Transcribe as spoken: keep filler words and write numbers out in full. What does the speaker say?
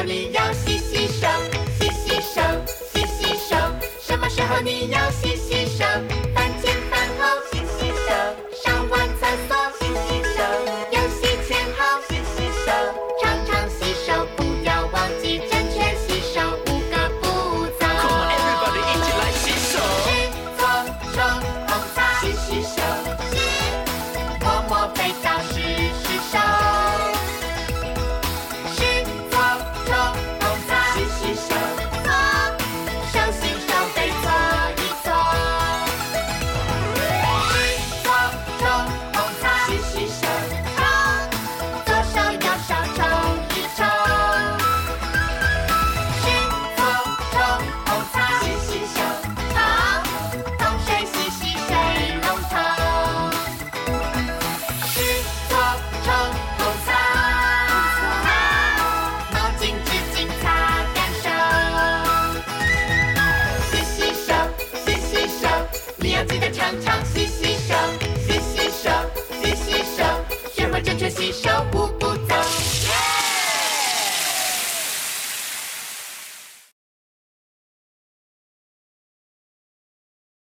你要洗洗手，洗洗手，洗洗手。什么时候你要洗洗手？饭前饭后洗洗手，上完厕所洗洗手，游戏前后洗洗手，常常洗手，不要忘记正确洗手五个步骤。 Come on everybody， 一起来洗手。 湿搓冲红擦，洗洗手。湿摸摸肥皂，湿湿手。湿搓冲红擦，洗洗手。搓手心手背搓一搓。湿搓冲红擦，洗洗手。冲左手右手冲一冲。湿搓冲红擦，洗洗手。冲桶水洗洗水龙头。湿搓冲红擦，毛巾纸巾擦干手。洗洗手，洗洗手，你要记得常常洗洗